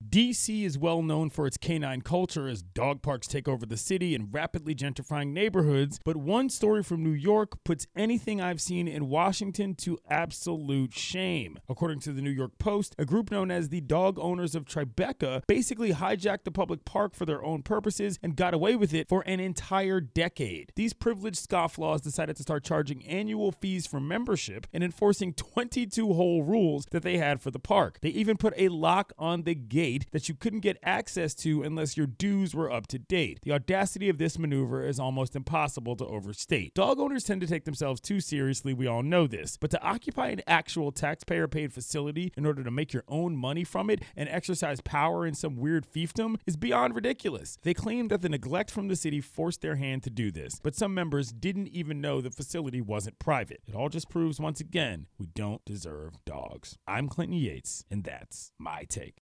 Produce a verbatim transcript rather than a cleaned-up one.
D C is well known for its canine culture as dog parks take over the city and rapidly gentrifying neighborhoods, but one story from New York puts anything I've seen in Washington to absolute shame. According to the New York Post, a group known as the Dog Owners of Tribeca basically hijacked the public park for their own purposes and got away with it for an entire decade. These privileged scofflaws decided to start charging annual fees for membership and enforcing twenty-two whole rules that they had for the park. They even put a lock on the gate that you couldn't get access to unless your dues were up to date. The audacity of this maneuver is almost impossible to overstate. Dog owners tend to take themselves too seriously, we all know this, but to occupy an actual taxpayer-paid facility in order to make your own money from it and exercise power in some weird fiefdom is beyond ridiculous. They claim that the neglect from the city forced their hand to do this, but some members didn't even know the facility wasn't private. It all just proves once again, we don't deserve dogs. I'm Clinton Yates, and that's my take.